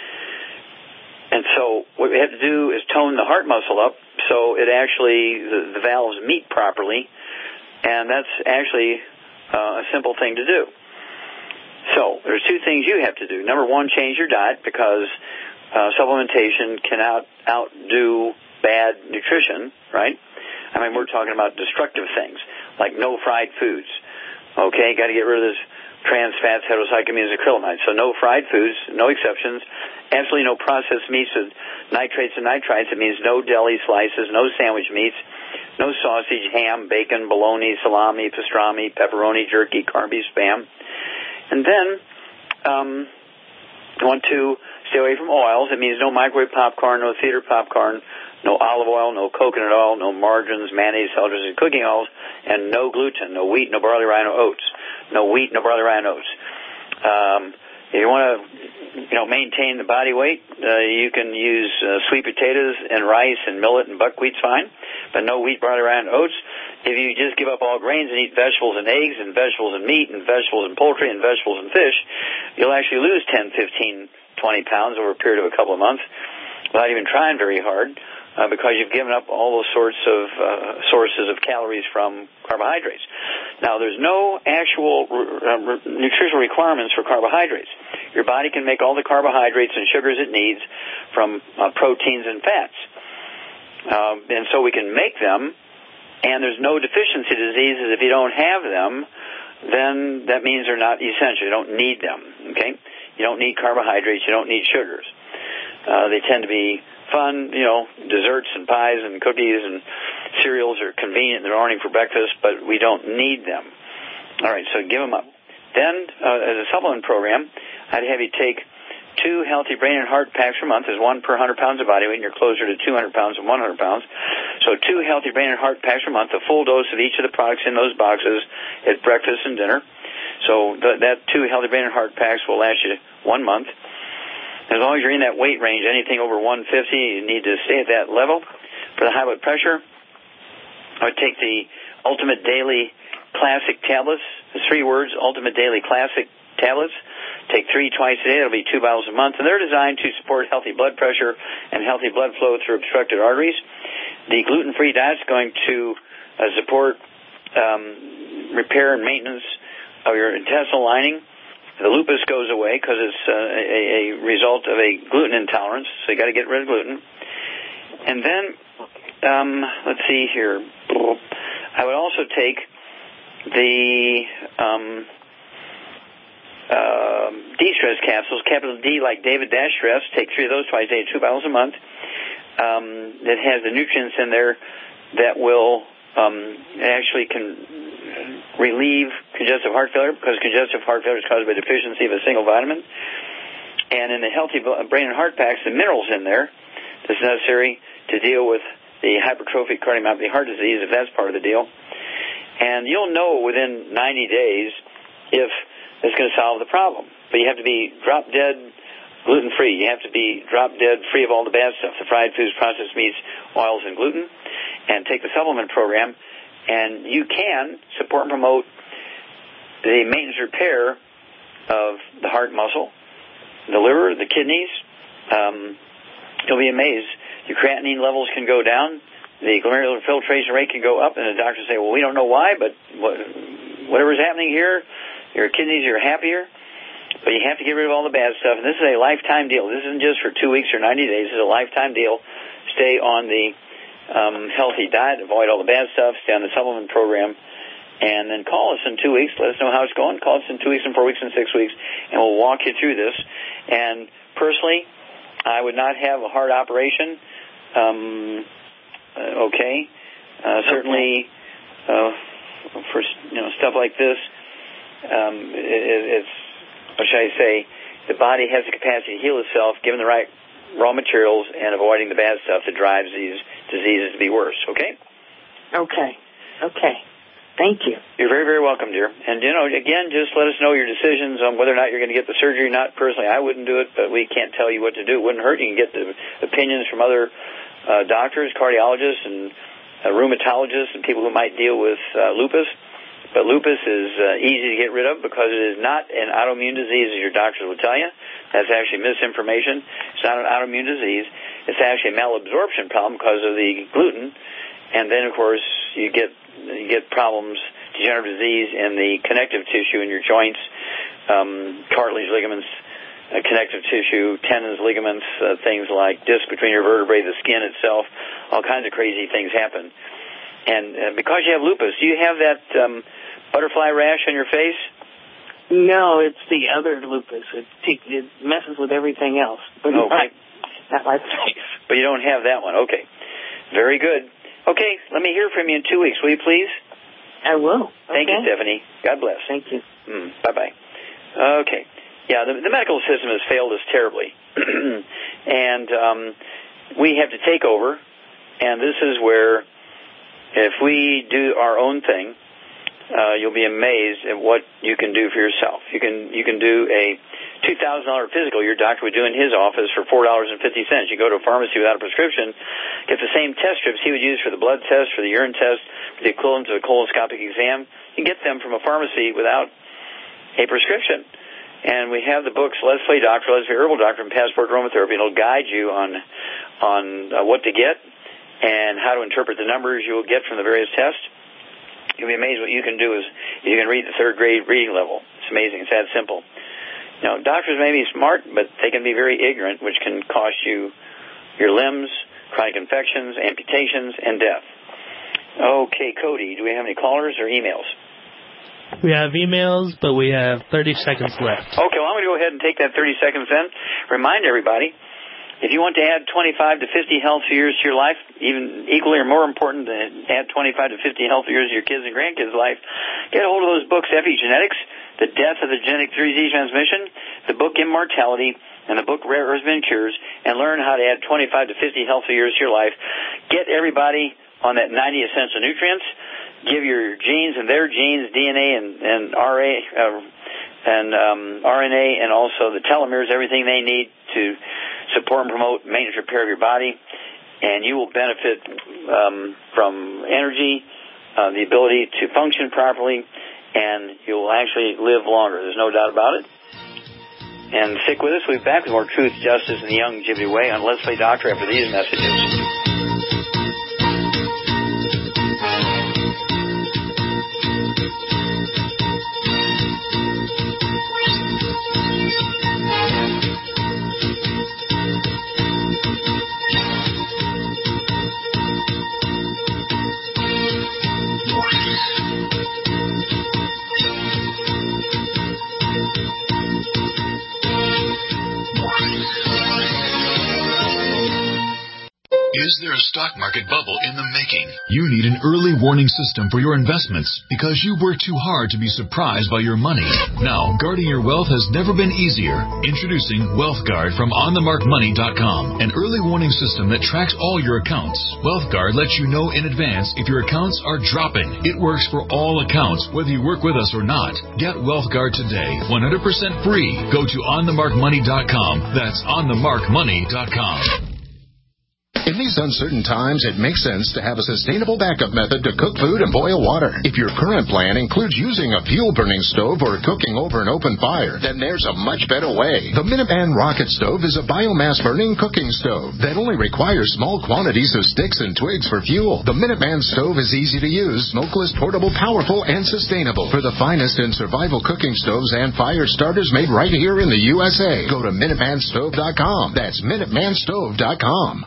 Speaker 2: And so what we have to do is tone the heart muscle up so it actually, the, the valves meet properly, and that's actually uh, a simple thing to do. So there's two things you have to do. Number one, change your diet because uh, supplementation can out, outdo bad nutrition, right? I mean, we're talking about destructive things like no fried foods. Okay, got to get rid of this trans fats, heterocyclamines, acrylamide. So no fried foods, no exceptions. Absolutely no processed meats with nitrates and nitrites. It means no deli slices, no sandwich meats, no sausage, ham, bacon, bologna, salami, pastrami, pepperoni, jerky, carby, spam. And then um, you want to stay away from oils. It means no microwave popcorn, no theater popcorn, no olive oil, no coconut oil, no margarines, mayonnaise, celery, and cooking oils, and no gluten, no wheat, no barley, rye, no oats. No wheat, no barley, rye, no oats. Um, if you want to, you know, maintain the body weight, uh, you can use uh, sweet potatoes and rice and millet and buckwheat's fine, but no wheat, barley, rye, and oats. If you just give up all grains and eat vegetables and eggs and vegetables and meat and vegetables and poultry and vegetables and fish, you'll actually lose ten, fifteen, twenty pounds over a period of a couple of months without even trying very hard. Uh, because you've given up all those sorts of uh, sources of calories from carbohydrates. Now, there's no actual uh, re- nutritional requirements for carbohydrates. Your body can make all the carbohydrates and sugars it needs from uh, proteins and fats. Um, and so we can make them, and there's no deficiency diseases. If you don't have them, then that means they're not essential. You don't need them, okay? You don't need carbohydrates. You don't need sugars. Uh, they tend to be fun, you know, desserts and pies and cookies and cereals are convenient in the morning for breakfast, but we don't need them. All right, so give them up. Then, uh, as a supplement program, I'd have you take two healthy brain and heart packs per month. There's one per one hundred pounds of body weight, and you're closer to two hundred pounds than one hundred pounds. So two healthy brain and heart packs per month, a full dose of each of the products in those boxes at breakfast and dinner. So th- that two healthy brain and heart packs will last you one month. As long as you're in that weight range, anything over one fifty, you need to stay at that level. For the high blood pressure, I would take the Ultimate Daily Classic tablets. It's three words, Ultimate Daily Classic tablets. Take three twice a day. It'll be two bottles a month. And they're designed to support healthy blood pressure and healthy blood flow through obstructed arteries. The gluten-free diet is going to uh, support um, repair and maintenance of your intestinal lining. The lupus goes away because it's uh, a, a result of a gluten intolerance, so you got to get rid of gluten. And then, um, let's see here. I would also take the um, uh, D-stress capsules, capital D like David Dash Stress. Take three of those twice a day, two bottles a month. Um, that has the nutrients in there that will um, actually can relieve congestive heart failure, because congestive heart failure is caused by deficiency of a single vitamin. And in the healthy brain and heart packs, the minerals in there that's necessary to deal with the hypertrophic cardiomyopathy heart disease, if that's part of the deal. And you'll know within ninety days if it's going to solve the problem. But you have to be drop dead gluten-free. You have to be drop dead free of all the bad stuff, the fried foods, processed meats, oils, and gluten, and take the supplement program. And you can support and promote the maintenance repair of the heart muscle, the liver, the kidneys. Um, you'll be amazed. Your creatinine levels can go down. The glomerular filtration rate can go up. And the doctors say, well, we don't know why, but whatever's happening here, your kidneys are happier. But you have to get rid of all the bad stuff. And this is a lifetime deal. This isn't just for two weeks or ninety days. This is a lifetime deal. Stay on the um, healthy diet. Avoid all the bad stuff. Stay on the supplement program. And then call us in two weeks. Let us know how it's going. Call us in two weeks and four weeks and six weeks. And we'll walk you through this. And personally, I would not have a heart operation. Um, uh, okay. Uh, certainly, uh, for you know stuff like this, um, it, it's, what should I say, the body has the capacity to heal itself given the right raw materials and avoiding the bad stuff that drives these diseases to be worse, okay?
Speaker 16: Okay. Okay. Thank you.
Speaker 2: You're very, very welcome, dear. And, you know, again, just let us know your decisions on whether or not you're going to get the surgery or not. Personally, I wouldn't do it, but we can't tell you what to do. It wouldn't hurt. You can get the opinions from other uh, doctors, cardiologists, and uh, rheumatologists, and people who might deal with uh, lupus. But lupus is uh, easy to get rid of because it is not an autoimmune disease, as your doctors will tell you. That's actually misinformation. It's not an autoimmune disease. It's actually a malabsorption problem because of the gluten. And then, of course, you get you get problems, degenerative disease in the connective tissue in your joints, um, cartilage, ligaments, uh, connective tissue, tendons, ligaments, uh, things like disc between your vertebrae, the skin itself. All kinds of crazy things happen. And uh, because you have lupus, do you have that um, butterfly rash on your face?
Speaker 16: No, it's the other lupus. It, it messes with everything else, but
Speaker 2: okay.
Speaker 16: not, not my face.
Speaker 2: But you don't have that one. Okay. Very good. Okay, let me hear from you in two weeks, will you please?
Speaker 16: I will.
Speaker 2: Thank
Speaker 16: okay.
Speaker 2: you, Stephanie. God bless.
Speaker 16: Thank you.
Speaker 2: Mm, bye-bye. Okay. Yeah, the, the medical system has failed us terribly. and um, we have to take over, and this is where if we do our own thing, uh, you'll be amazed at what you can do for yourself. You can you can do a two thousand dollars physical your doctor would do in his office for four dollars and fifty cents. You go to a pharmacy without a prescription, get the same test strips he would use for the blood test, for the urine test, for the equivalent of a coloscopic exam. You can get them from a pharmacy without a prescription. And we have the books, Let's Play Doctor, Let's Play Herbal Doctor, and Passport Aromatherapy. It'll guide you on on uh, what to get and how to interpret the numbers you will get from the various tests. You'll be amazed what you can do is you can read the third grade reading level. It's amazing. It's that simple. Now, doctors may be smart, but they can be very ignorant, which can cost you your limbs, chronic infections, amputations, and death. Okay, Cody, do we have any callers or emails?
Speaker 17: We have emails, but we have thirty seconds left.
Speaker 2: Okay, well, I'm going to go ahead and take that thirty seconds then. Remind everybody, if you want to add twenty-five to fifty healthy years to your life, even equally or more important than add twenty-five to fifty healthy years to your kids' and grandkids' life, get a hold of those books, Epigenetics, The Death of the Genetic three Z Transmission, the book Immortality, and the book Rare Earths and Cures, and learn how to add twenty-five to fifty healthy years to your life. Get everybody on that ninety essential nutrients. Give your genes and their genes, D N A and, and R A, uh, and um, R N A, and also the telomeres, everything they need to support and promote maintenance repair of your body, and you will benefit um, from energy, uh, the ability to function properly, and you will actually live longer. There's no doubt about it. And stick with us. We'll be back with more Truth, Justice, and the Youngevity Way on Let's Play Doctor after these messages.
Speaker 18: Is there a stock market bubble in the making? You need an early warning system for your investments because you work too hard to be surprised by your money. Now, guarding your wealth has never been easier. Introducing WealthGuard from on the mark money dot com, an early warning system that tracks all your accounts. WealthGuard lets you know in advance if your accounts are dropping. It works for all accounts, whether you work with us or not. Get WealthGuard today, one hundred percent free. Go to on the mark money dot com. That's on the mark money dot com.
Speaker 19: In these uncertain times, it makes sense to have a sustainable backup method to cook food and boil water. If your current plan includes using a fuel-burning stove or cooking over an open fire, then there's a much better way. The Minuteman Rocket Stove is a biomass-burning cooking stove that only requires small quantities of sticks and twigs for fuel. The Minuteman Stove is easy to use, smokeless, portable, powerful, and sustainable. For the finest in survival cooking stoves and fire starters made right here in the U S A, go to minuteman stove dot com. That's minuteman stove dot com.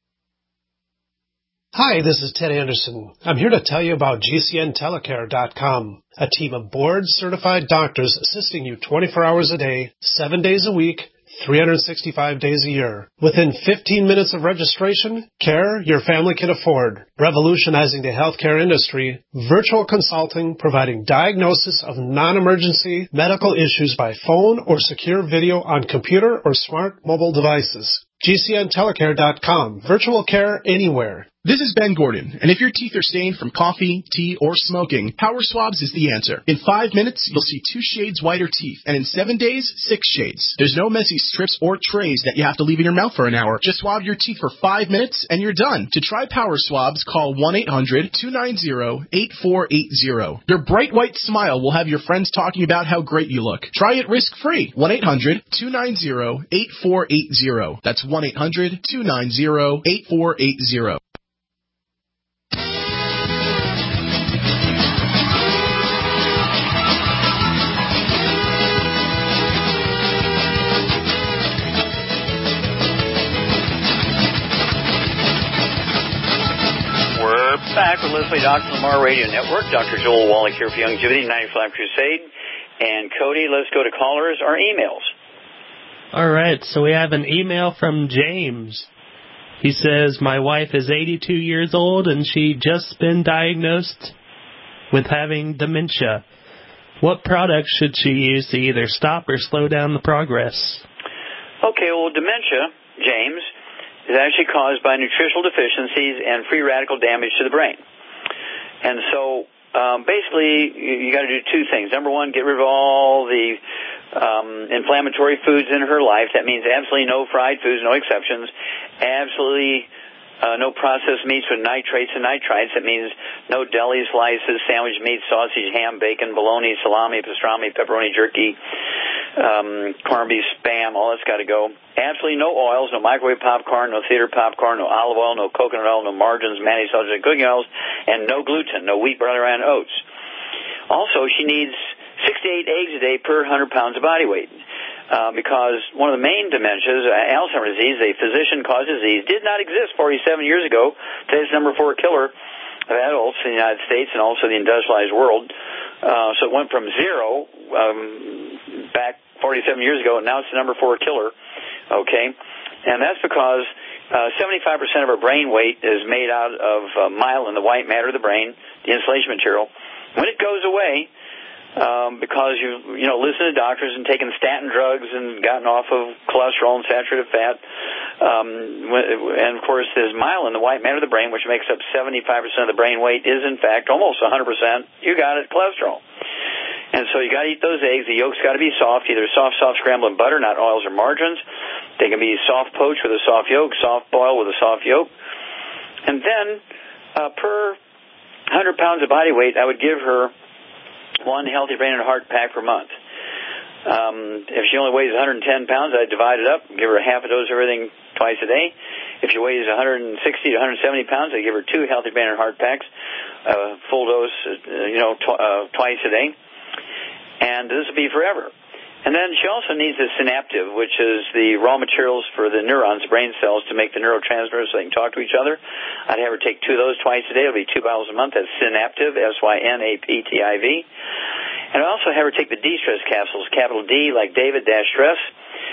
Speaker 20: Hi, this is Ted Anderson. I'm here to tell you about G C N telecare dot com, a team of board-certified doctors assisting you twenty-four hours a day, seven days a week, three hundred sixty-five days a year. Within fifteen minutes of registration, care your family can afford. Revolutionizing the healthcare industry, virtual consulting providing diagnosis of non-emergency medical issues by phone or secure video on computer or smart mobile devices. G C N telecare dot com. Virtual care anywhere.
Speaker 21: This is Ben Gordon, and if your teeth are stained from coffee, tea, or smoking, Power Swabs is the answer. In five minutes, you'll see two shades whiter teeth, and in seven days, six shades. There's no messy strips or trays that you have to leave in your mouth for an hour. Just swab your teeth for five minutes, and you're done. To try Power Swabs, call one eight hundred two nine zero eight four eight zero. Your bright white smile will have your friends talking about how great you look. Try it risk-free. one eight hundred two nine zero eight four eight zero. That's one eight hundred two nine zero eight four eight zero.
Speaker 2: Back with Leslie Doctor Lamar Radio Network. Doctor Joel Wallach here for Youngevity, ninety-five Crusade. And Cody, let's go to callers or emails.
Speaker 17: All right, so we have an email from James. He says, my wife is eighty-two years old and she just been diagnosed with having dementia. What products should she use to either stop or slow down the progress?
Speaker 2: Okay, well, dementia, James, is actually caused by nutritional deficiencies and free radical damage to the brain. And so um, basically you, you got to do two things. Number one, get rid of all the um, inflammatory foods in her life. That means absolutely no fried foods, no exceptions. Absolutely uh, no processed meats with nitrates and nitrites. That means no deli slices, sandwich meat, sausage, ham, bacon, bologna, salami, pastrami, pepperoni, jerky, um, corned beef, Spam, all that's got to go. Absolutely no oils, no microwave popcorn, no theater popcorn, no olive oil, no coconut oil, no margarines, mayonnaise, sausage, and cooking oils, and no gluten, no wheat, barley, and oats. Also, she needs six to eight eggs a day per one hundred pounds of body weight. Uh, because one of the main dementias, uh, Alzheimer's disease, a physician-caused disease, did not exist forty-seven years ago. Today's number four killer of adults in the United States and also the industrialized world. Uh, so it went from zero um, back forty-seven years ago, and now it's the number four killer. Okay, and that's because uh, seventy-five percent of our brain weight is made out of uh, myelin, the white matter of the brain, the insulation material. When it goes away, um, because you you know listen to doctors and taken statin drugs and gotten off of cholesterol and saturated fat, um, and of course there's myelin, the white matter of the brain, which makes up seventy-five percent of the brain weight, is in fact almost one hundred percent. You got it, cholesterol. And so you got to eat those eggs. The yolk's got to be soft, either soft, soft scrambled butter, not oils or margarines. They can be soft poached with a soft yolk, soft boiled with a soft yolk. And then uh, per one hundred pounds of body weight, I would give her one healthy brain and heart pack per month. Um, if she only weighs one hundred ten pounds, I'd divide it up, give her half a dose of everything twice a day. If she weighs one hundred sixty to one hundred seventy pounds, I'd give her two healthy brain and heart packs, uh, full dose, uh, you know, tw- uh, twice a day. And this will be forever. And then she also needs a synaptive, which is the raw materials for the neurons, brain cells, to make the neurotransmitters so they can talk to each other. I'd have her take two of those twice a day. It'll be two bottles a month. That's synaptive, S Y N A P T I V. And I also have her take the D-stress capsules, capital D, like David, dash stress.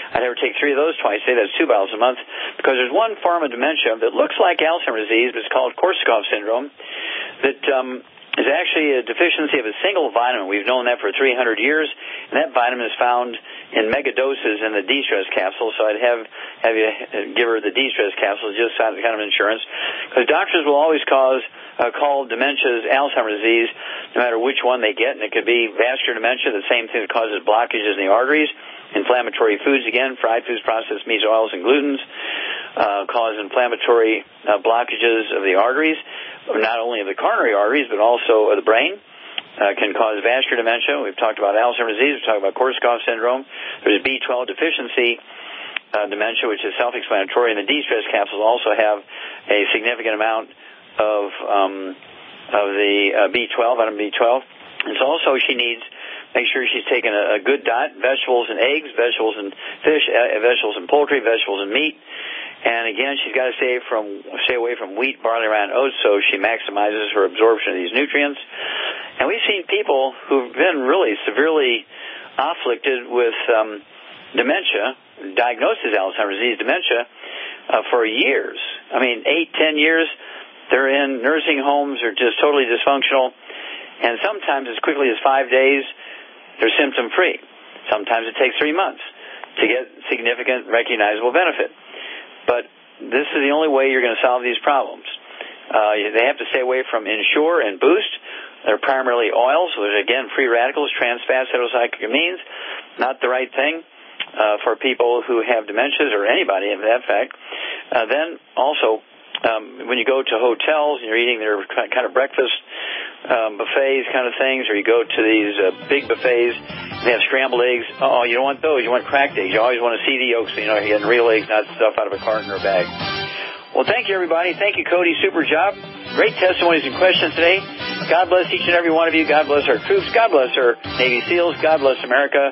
Speaker 2: I'd ever take three of those twice a day. That's two bottles a month, because there's one form of dementia that looks like Alzheimer's disease, but it's called Korsakoff syndrome, that um, is actually a deficiency of a single vitamin. We've known that for three hundred years, and that vitamin is found in mega doses in the de-stress capsule. So I'd have have you give her the de-stress capsule, just kind of insurance, because doctors will always cause uh, call dementias Alzheimer's disease, no matter which one they get, and it could be vascular dementia, the same thing that causes blockages in the arteries. Inflammatory foods, again, fried foods, processed meats, oils, and glutens, uh, cause inflammatory uh, blockages of the arteries, not only of the coronary arteries, but also of the brain. Uh, can cause vascular dementia. We've talked about Alzheimer's disease. We've talked about Korsakoff syndrome. There's B twelve deficiency uh, dementia, which is self-explanatory, and the de-stress capsules also have a significant amount of um, of the uh, B twelve, vitamin B twelve. And so also she needs make sure she's taking a, a good diet, vegetables and eggs, vegetables and fish, uh, vegetables and poultry, vegetables and meat. And again, she's got to stay from stay away from wheat, barley, rye, and oats, so she maximizes her absorption of these nutrients. And we've seen people who've been really severely afflicted with um, dementia, diagnosed as Alzheimer's disease dementia, uh, for years. I mean, eight, ten years. They're in nursing homes, or just totally dysfunctional. And sometimes as quickly as five days, they're symptom-free. Sometimes it takes three months to get significant, recognizable benefit. But this is the only way you're going to solve these problems. Uh, they have to stay away from Ensure and Boost. They're primarily oils, which are, again, free radicals, trans fats, heterocyclamines. Not the right thing uh, for people who have dementias, or anybody in that fact. Uh, then also, um, when you go to hotels and you're eating their kind of breakfast um, buffets kind of things, or you go to these uh, big buffets, they have scrambled eggs. Oh, you don't want those. You want cracked eggs. You always want to see the yolks, so you know you're getting real eggs, not stuff out of a carton or a bag. Well, thank you, everybody. Thank you, Cody. Super job. Great testimonies and questions today. God bless each and every one of you. God bless our troops. God bless our Navy SEALs. God bless America.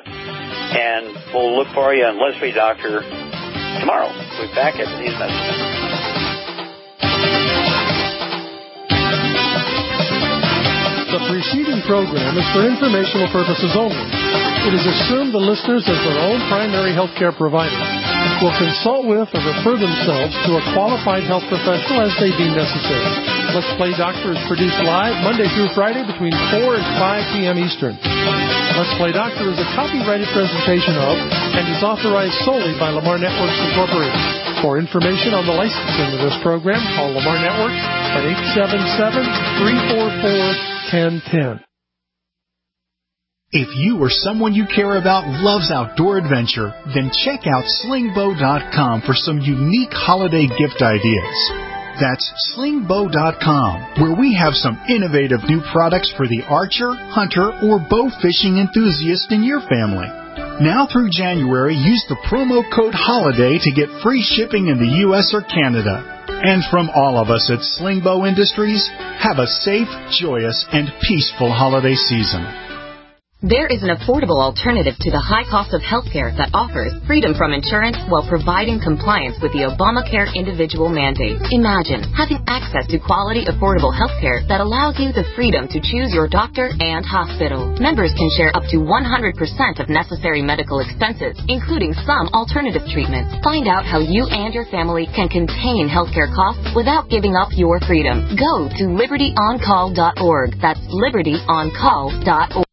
Speaker 2: And we'll look for you on Let's Play Doctor tomorrow. We'll be back after these messages.
Speaker 8: The preceding program is for informational purposes only. It is assumed the listeners, as their own primary health care provider, will consult with or refer themselves to a qualified health professional as they deem necessary. Let's Play Doctor is produced live Monday through Friday between four and five p.m. Eastern. Let's Play Doctor is a copyrighted presentation of and is authorized solely by Lamar Networks Incorporated. For information on the licensing of this program, call Lamar Networks at eight seven seven, three four four, one zero one zero.
Speaker 12: If you or someone you care about loves outdoor adventure, then check out sling bow dot com for some unique holiday gift ideas. That's sling bow dot com, where we have some innovative new products for the archer, hunter, or bow fishing enthusiast in your family. Now through January, use the promo code HOLIDAY to get free shipping in the U S or Canada. And from all of us at Sling Bow Industries, have a safe, joyous, and peaceful holiday season.
Speaker 3: There is an affordable alternative to the high cost of healthcare that offers freedom from insurance while providing compliance with the Obamacare individual mandate. Imagine having access to quality, affordable healthcare that allows you the freedom to choose your doctor and hospital. Members can share up to one hundred percent of necessary medical expenses, including some alternative treatments. Find out how you and your family can contain healthcare costs without giving up your freedom. Go to liberty on call dot org. That's liberty on call dot org.